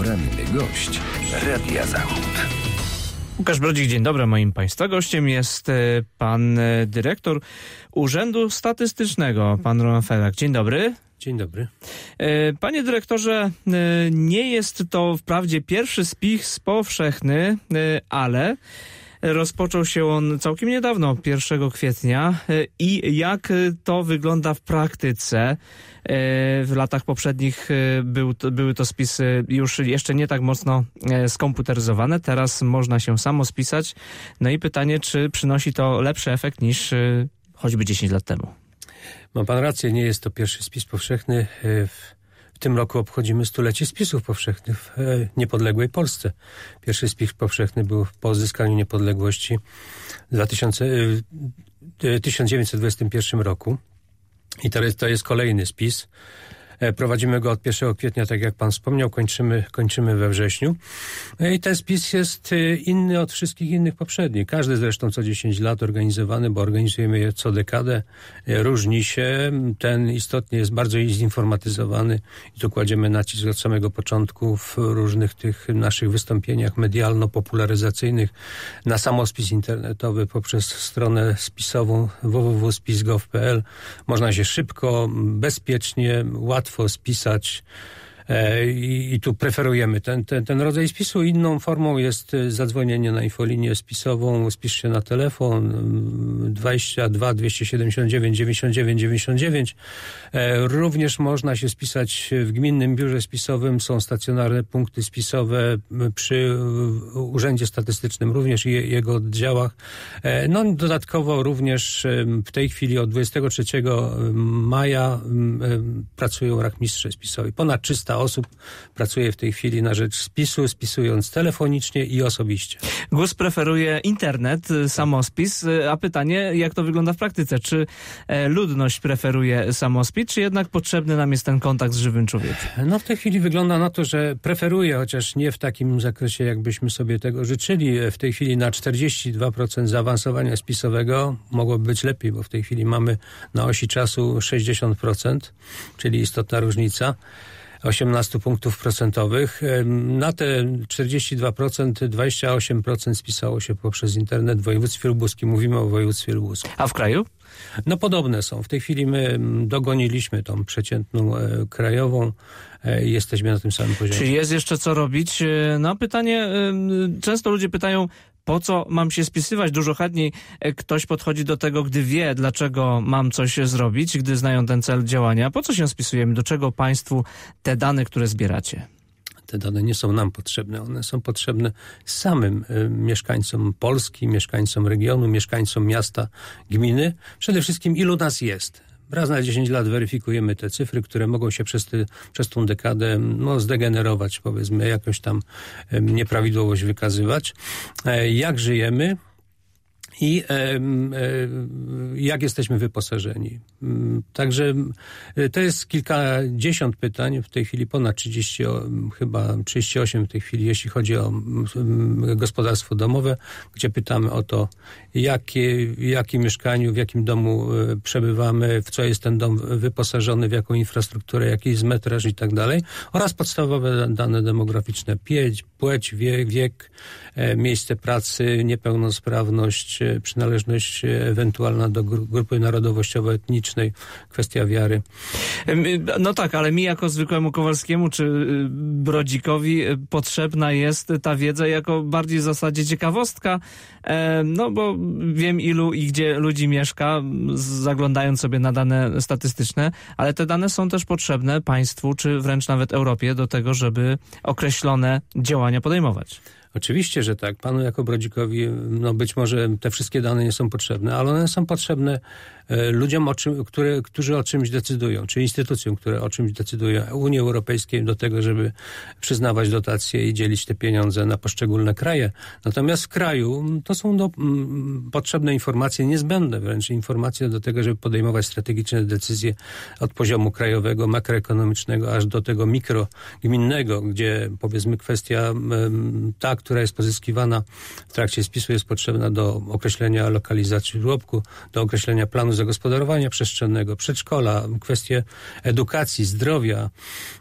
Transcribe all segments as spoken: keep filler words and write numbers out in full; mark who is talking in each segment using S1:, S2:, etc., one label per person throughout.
S1: Poranny gość Radia Zachód.
S2: Łukasz Brodzik, dzień dobry. Moim Państwa gościem jest pan dyrektor Urzędu Statystycznego, pan Roman Felak. Dzień dobry.
S3: Dzień dobry.
S2: Panie dyrektorze, nie jest to wprawdzie pierwszy spis powszechny, ale rozpoczął się on całkiem niedawno, pierwszego kwietnia. I jak to wygląda w praktyce? W latach poprzednich był to, były to spisy już jeszcze nie tak mocno skomputeryzowane. Teraz można się samo spisać. No i pytanie, czy przynosi to lepszy efekt niż choćby dziesięć lat temu?
S3: Ma pan rację, nie jest to pierwszy spis powszechny. W tym roku obchodzimy stulecie spisów powszechnych w niepodległej Polsce. Pierwszy spis powszechny był po odzyskaniu niepodległości w tysiąc dziewięćset dwudziestym pierwszym roku. I to jest, to jest kolejny spis. Prowadzimy go od pierwszego kwietnia, tak jak pan wspomniał, kończymy, kończymy we wrześniu. I ten spis jest inny od wszystkich innych poprzednich. Każdy zresztą co dziesięć lat organizowany, bo organizujemy je co dekadę. Różni się. Ten istotnie jest bardzo zinformatyzowany i tu kładziemy nacisk od samego początku w różnych tych naszych wystąpieniach medialno-popularyzacyjnych na samospis internetowy poprzez stronę spisową w w w kropka spis kropka gov kropka p l. Można się szybko, bezpiecznie, łatwo spisać i, i tu preferujemy ten, ten, ten rodzaj spisu. Inną formą jest zadzwonienie na infolinię spisową, spisz się na telefon dwadzieścia dwa dwieście siedemdziesiąt dziewięć dziewięćdziesiąt dziewięć dziewięćdziesiąt dziewięć. Również można się spisać w gminnym biurze spisowym, są stacjonarne punkty spisowe przy Urzędzie Statystycznym również i jego oddziałach. No dodatkowo również w tej chwili od dwudziestego trzeciego maja pracują rachmistrze spisowi. Ponad trzysta osób pracuje w tej chwili na rzecz spisu, spisując telefonicznie i osobiście.
S2: GUS preferuje internet, samospis, a pytanie, jak to wygląda w praktyce? Czy ludność preferuje samospis, czy jednak potrzebny nam jest ten kontakt z żywym człowiekiem?
S3: No w tej chwili wygląda na to, że preferuje, chociaż nie w takim zakresie, jakbyśmy sobie tego życzyli. W tej chwili na czterdzieści dwa procent zaawansowania spisowego mogłoby być lepiej, bo w tej chwili mamy na osi czasu sześćdziesiąt procent, czyli istotna różnica. osiemnaście punktów procentowych. Na te czterdzieści dwa procent, dwadzieścia osiem procent spisało się poprzez internet w województwie lubuskim. Mówimy o województwie lubuskim.
S2: A w kraju?
S3: No podobne są. W tej chwili my dogoniliśmy tą przeciętną e, krajową. E, jesteśmy na tym samym poziomie.
S2: Czy jest jeszcze co robić? No pytanie, e, często ludzie pytają, po co mam się spisywać? Dużo chętniej ktoś podchodzi do tego, gdy wie, dlaczego mam coś zrobić, gdy znają ten cel działania. Po co się spisujemy? Do czego państwu te dane, które zbieracie?
S3: Te dane nie są nam potrzebne. One są potrzebne samym y, mieszkańcom Polski, mieszkańcom regionu, mieszkańcom miasta, gminy. Przede wszystkim ilu nas jest. Raz na dziesięć lat weryfikujemy te cyfry, które mogą się przez, ty, przez tą dekadę no, zdegenerować, powiedzmy, jakąś tam y, nieprawidłowość wykazywać. E, jak żyjemy? I e, e, jak jesteśmy wyposażeni. Także to jest kilkadziesiąt pytań, w tej chwili ponad trzydzieści, chyba trzydzieści osiem w tej chwili, jeśli chodzi o gospodarstwo domowe, gdzie pytamy o to, jakie, w jakim mieszkaniu, w jakim domu przebywamy, w co jest ten dom wyposażony, w jaką infrastrukturę, jaki jest metraż i tak dalej, oraz podstawowe dane demograficzne, płeć, płeć wiek, wiek, miejsce pracy, niepełnosprawność, przynależność ewentualna do grupy narodowościowo-etnicznej, kwestia wiary.
S2: No tak, ale mi jako zwykłemu Kowalskiemu czy Brodzikowi potrzebna jest ta wiedza jako bardziej w zasadzie ciekawostka, no bo wiem ilu i gdzie ludzi mieszka, zaglądając sobie na dane statystyczne, ale te dane są też potrzebne państwu, czy wręcz nawet Europie do tego, żeby określone działania podejmować.
S3: Oczywiście, że tak. Panu jako Brodzikowi, no być może te wszystkie dane nie są potrzebne, ale one są potrzebne e, ludziom, o czym, które, którzy o czymś decydują, czy instytucjom, które o czymś decydują, Unii Europejskiej do tego, żeby przyznawać dotacje i dzielić te pieniądze na poszczególne kraje. Natomiast w kraju to są do, m, potrzebne informacje, niezbędne wręcz informacje do tego, żeby podejmować strategiczne decyzje od poziomu krajowego, makroekonomicznego, aż do tego mikrogminnego, gdzie powiedzmy kwestia m, ta, która jest pozyskiwana w trakcie spisu, jest potrzebna do określenia lokalizacji żłobku, do określenia planu zagospodarowania przestrzennego, przedszkola, kwestie edukacji, zdrowia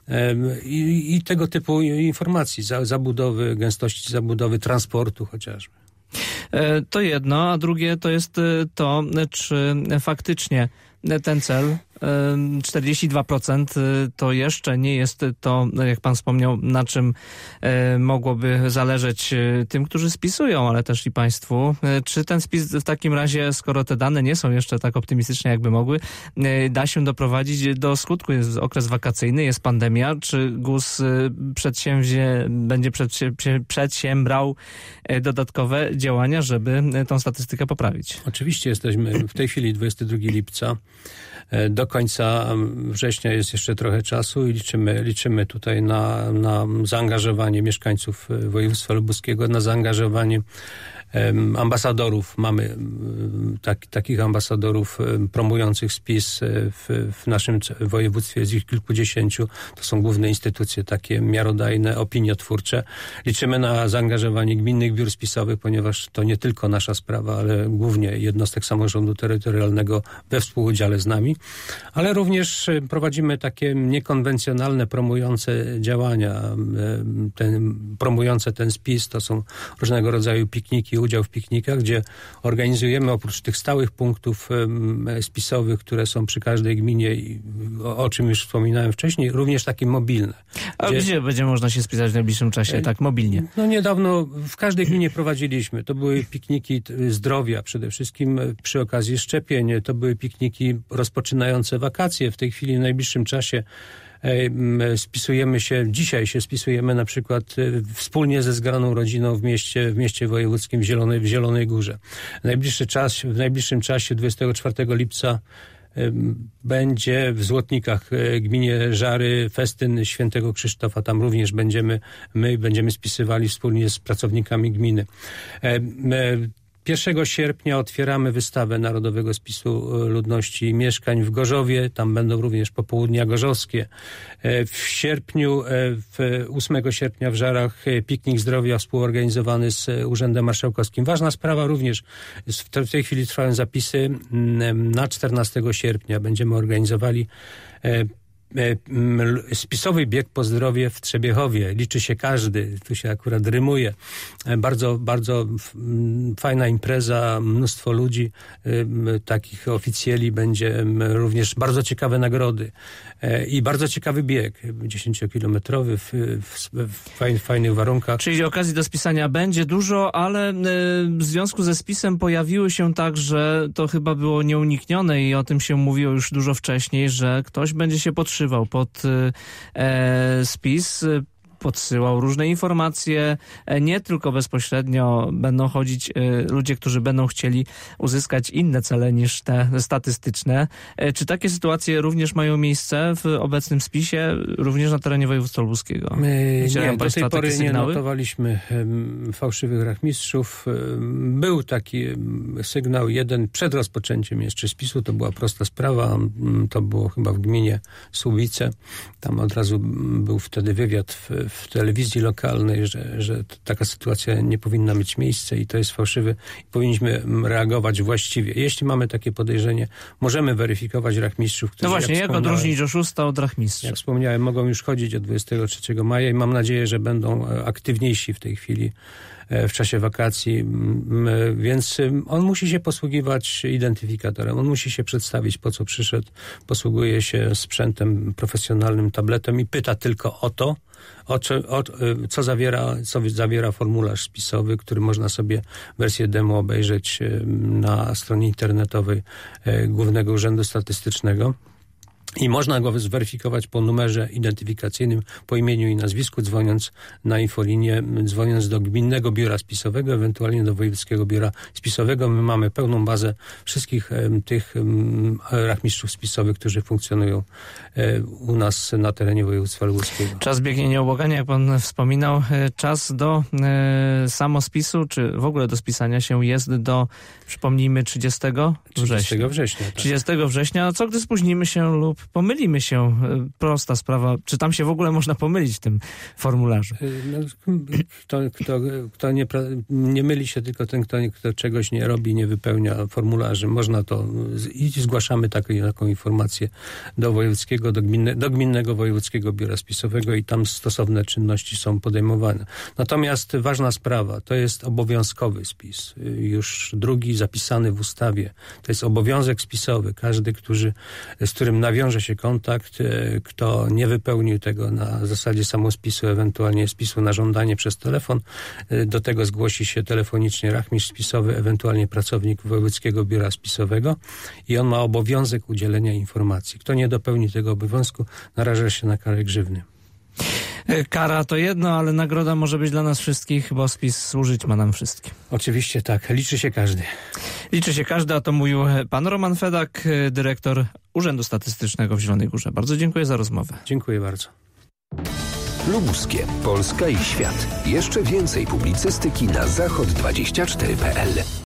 S3: i, i tego typu informacji, zabudowy, gęstości zabudowy, transportu chociażby.
S2: To jedno, a drugie to jest to, czy faktycznie ten cel czterdzieści dwa procent to jeszcze nie jest to, jak pan wspomniał, na czym mogłoby zależeć tym, którzy spisują, ale też i państwu. Czy ten spis w takim razie, skoro te dane nie są jeszcze tak optymistyczne, jakby mogły, da się doprowadzić do skutku? Jest okres wakacyjny, jest pandemia. Czy GUS przedsięwzię, będzie przedsię, przedsiębrał dodatkowe działania, żeby tą statystykę poprawić?
S3: Oczywiście jesteśmy w tej chwili dwudziestego drugiego lipca. Do końca września jest jeszcze trochę czasu i liczymy, liczymy tutaj na, na zaangażowanie mieszkańców województwa lubuskiego, na zaangażowanie ambasadorów. Mamy tak, takich ambasadorów promujących spis w, w naszym województwie, jest ich kilkudziesięciu. To są główne instytucje takie miarodajne, opiniotwórcze. Liczymy na zaangażowanie gminnych biur spisowych, ponieważ to nie tylko nasza sprawa, ale głównie jednostek samorządu terytorialnego we współudziale z nami. Ale również prowadzimy takie niekonwencjonalne, promujące działania, ten, promujące ten spis. To są różnego rodzaju pikniki, udział w piknikach, gdzie organizujemy oprócz tych stałych punktów spisowych, które są przy każdej gminie, o, o czym już wspominałem wcześniej, również takie mobilne.
S2: A gdzie, gdzie będzie można się spisać w najbliższym czasie, tak mobilnie?
S3: No niedawno w każdej gminie prowadziliśmy. To były pikniki zdrowia przede wszystkim przy okazji szczepień. To były pikniki rozpoczynające wakacje. W tej chwili w najbliższym czasie spisujemy się, dzisiaj się spisujemy na przykład wspólnie ze zgraną rodziną w mieście, w mieście wojewódzkim w Zielonej, w Zielonej Górze. W najbliższy czas, w najbliższym czasie dwudziestego czwartego lipca będzie w Złotnikach, gminie Żary, festyn Świętego Krzysztofa. Tam również będziemy, my będziemy spisywali wspólnie z pracownikami gminy. pierwszego sierpnia otwieramy wystawę Narodowego Spisu Ludności i Mieszkań w Gorzowie. Tam będą również popołudnia gorzowskie. W sierpniu, w ósmego sierpnia w Żarach piknik zdrowia współorganizowany z Urzędem Marszałkowskim. Ważna sprawa również, w tej chwili trwają zapisy. Na czternastego sierpnia będziemy organizowali spisowy bieg po zdrowie w Trzebiechowie. Liczy się każdy. Tu się akurat rymuje. Bardzo, bardzo fajna impreza, mnóstwo ludzi, takich oficjeli, będzie również bardzo ciekawe nagrody i bardzo ciekawy bieg, dziesięciokilometrowy w, w, w fajnych warunkach.
S2: Czyli okazji do spisania będzie dużo, ale w związku ze spisem pojawiły się także, to chyba było nieuniknione i o tym się mówiło już dużo wcześniej, że ktoś będzie się podszywał pod e, spis, podsyłał różne informacje, nie tylko bezpośrednio będą chodzić ludzie, którzy będą chcieli uzyskać inne cele niż te statystyczne. Czy takie sytuacje również mają miejsce w obecnym spisie, również na terenie województwa lubuskiego?
S3: My, nie, do tej pory nie notowaliśmy fałszywych rachmistrzów. Był taki sygnał jeden przed rozpoczęciem jeszcze spisu, to była prosta sprawa, to było chyba w gminie Słubice. Tam od razu był wtedy wywiad w w telewizji lokalnej, że, że taka sytuacja nie powinna mieć miejsca i to jest fałszywy i powinniśmy reagować właściwie. Jeśli mamy takie podejrzenie, możemy weryfikować rachmistrzów, którzy...
S2: No właśnie, jak, jak odróżnić oszusta od rachmistrza?
S3: Jak wspomniałem, mogą już chodzić od dwudziestego trzeciego maja i mam nadzieję, że będą aktywniejsi w tej chwili w czasie wakacji, więc on musi się posługiwać identyfikatorem, on musi się przedstawić, po co przyszedł, posługuje się sprzętem profesjonalnym, tabletem i pyta tylko o to, o co, o, co, zawiera, co zawiera formularz spisowy, który można sobie wersję demo obejrzeć na stronie internetowej Głównego Urzędu Statystycznego. I można go zweryfikować po numerze identyfikacyjnym, po imieniu i nazwisku, dzwoniąc na infolinię, dzwoniąc do Gminnego Biura Spisowego, ewentualnie do Wojewódzkiego Biura Spisowego. My mamy pełną bazę wszystkich um, tych um, rachmistrzów spisowych, którzy funkcjonują um, u nas na terenie województwa lubuskiego.
S2: Czas biegnie nieubłaganie, jak pan wspominał. Czas do e, samospisu, czy w ogóle do spisania się jest do, przypomnijmy, trzydziestego września.
S3: trzydziestego września, tak.
S2: trzydziestego września. Co gdy spóźnimy się lub sposób pomylimy się. Prosta sprawa. Czy tam się w ogóle można pomylić w tym formularzu?
S3: No, kto, kto, kto nie, nie myli się, tylko ten, kto, kto czegoś nie robi, nie wypełnia formularzy. Można to i zgłaszamy taką, taką informację do wojewódzkiego, do, gminne, do gminnego wojewódzkiego biura spisowego i tam stosowne czynności są podejmowane. Natomiast ważna sprawa, to jest obowiązkowy spis. Już drugi zapisany w ustawie. To jest obowiązek spisowy. Każdy, który, z którym nawiąże się kontakt, kto nie wypełnił tego na zasadzie samospisu, ewentualnie spisu na żądanie przez telefon, do tego zgłosi się telefonicznie rachmistrz spisowy, ewentualnie pracownik wojewódzkiego biura spisowego i on ma obowiązek udzielenia informacji. Kto nie dopełni tego obowiązku, naraża się na karę grzywny.
S2: Kara to jedno, ale nagroda może być dla nas wszystkich, bo spis służyć ma nam wszystkim.
S3: Oczywiście tak. Liczy się każdy.
S2: Liczy się każdy, a to mówił pan Roman Fedak, dyrektor Urzędu Statystycznego w Zielonej Górze. Bardzo dziękuję za rozmowę.
S3: Dziękuję bardzo.
S1: Lubuskie, Polska i świat. Jeszcze więcej publicystyki na zachod dwadzieścia cztery kropka p l.